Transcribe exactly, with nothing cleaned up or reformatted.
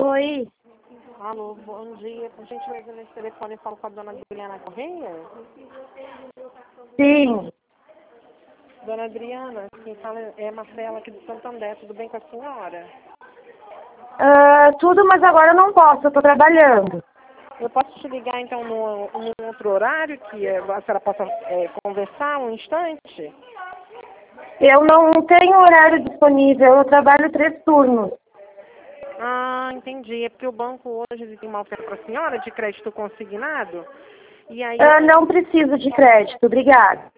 Oi. Alô, bom dia. Por gentileza, nesse telefone eu falo com a dona Adriana Correia. Sim. Dona Adriana, quem fala é a Marcela aqui do Santander. Tudo bem com a senhora? Uh, tudo, mas agora eu não posso, eu tô trabalhando. Eu posso te ligar então num, num outro horário que a senhora possa é, conversar um instante? Eu não tenho horário disponível, eu trabalho três turnos. Ah, entendi. É porque o banco hoje tem uma oferta para a senhora de crédito consignado. E aí eu Uh, não preciso de crédito, obrigada.